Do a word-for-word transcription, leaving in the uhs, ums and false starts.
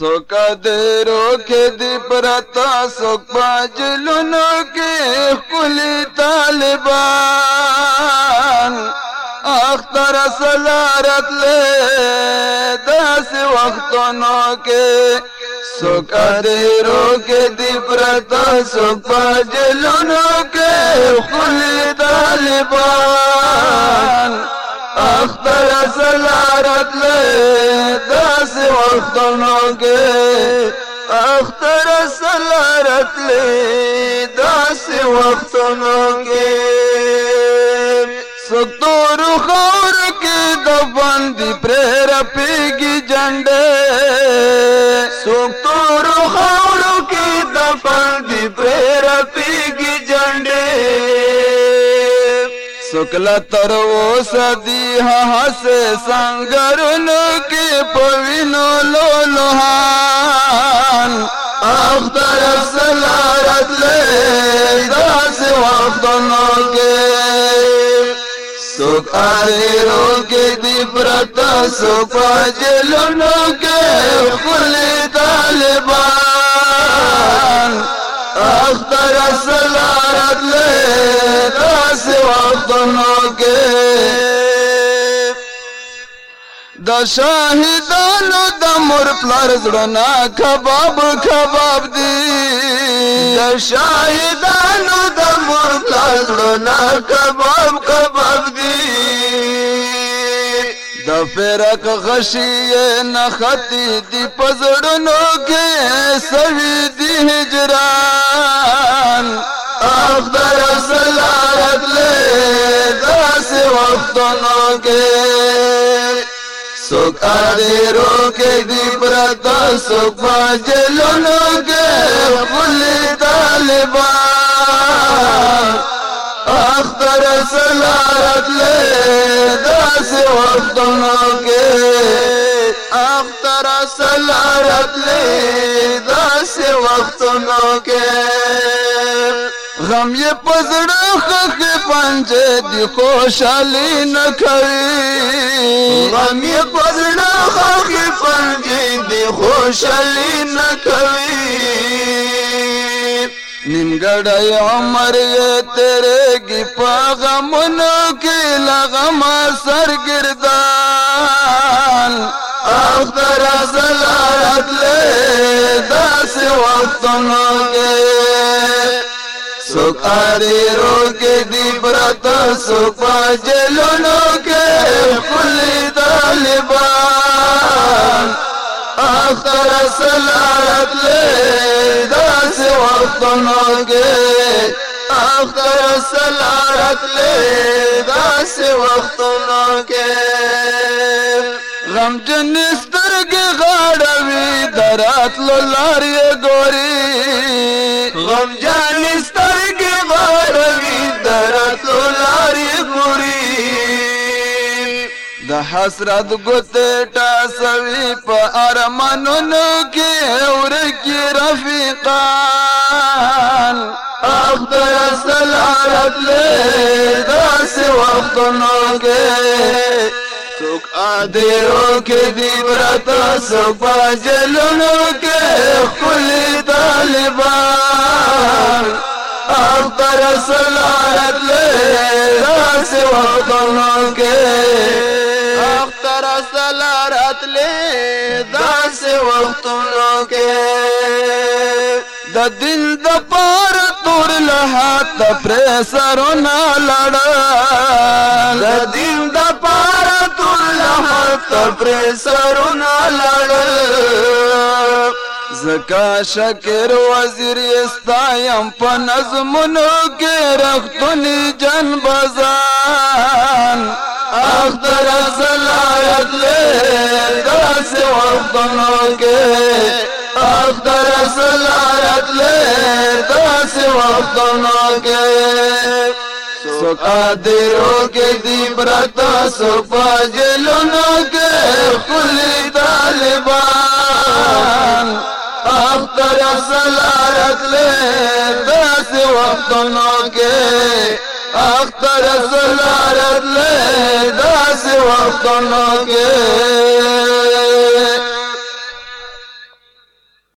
سوکا دیرو کے دی پرتا سوک باجلونو کے کلی طالبان اختر سلارت لے داس وقتونو کے سوکا دیرو کے دی پرتا سوک باجلونو کے کلی طالبان اختر سلارت لے داس وقتونو کے اختر سلارت لے داس وقتونو کے ستور خور کی دفن دی پریر پیگی جنڈے ستور خور کی دفن دی پریر پیگی جنڈے سکلا ترو سدی ہاسے سنگرنو کی پوینو لولوہان اختر سلارت لے داس وقتونو کے سوک آدیرو کے دی پرتا سوک آجلونو کے خلی طالبان اختر سلارت لے داس وقتونو کے دا شاہدانو دا مور پلار زڑنا کباب کباب دی دا شاہدانو دا مور پلار زڑنا کباب کباب دی دا فرق غشی نخطی دی پزڑنو کے سوی دی ہجران اختر سلارت لے داس وقتونو کے سوک آدیرو کے دی پرتا سوک باجلونو کے خلی طالبان اختر سلارت لے داس وقتونو کے اختر سلارت لے داس وقتونو کے غم یہ پزڑا خخ پنجے دی خوشحالی نکوی غم یہ پزڑا خخ پنجے دی خوشحالی نکوی نمگڑای عمر یہ تیرے گی پاغمونو کی لغم سرگردان اختر سلارت لے داس وقتونو کے سوک آدیرو کے دی پرتا سوک باجلونو کے خلی طالبان اختر سلارت لے داس وقتونو کے اختر سلارت لے داس وقتونو کے غم جنستر کی غاڑوی درات لولاری گوری غم جنستر کی غاڑوی درات لولاری گوری دا حسرت گتے ٹاسوی پا ارمانونو کی اورکی رفیقان اختر سلارت لے داس وقتونو کے سوک آدیرو کے دی پرتا سوک باجلونو کے خلی طالبان اختر سلارت لے داس وقتونو کے اختر سلارت لے داس وقتونو کے دا دل دا پار تور لحات پریسرونا لڑا دا دل دا پار تور لحات پریسرونا لڑا زکا شکر وزیر استایم پا نظمونو کے رختنی جن بزان اختر سلارت لے داس وقتونو کے اختر سلارت لے داس وقتونو کے سوک آدیرو کے دی پرتا سوک باجلونو کے خلی طالبان اختر سلارت لے داس وقتونو کے اختر سلارت لے داس وقتونو کے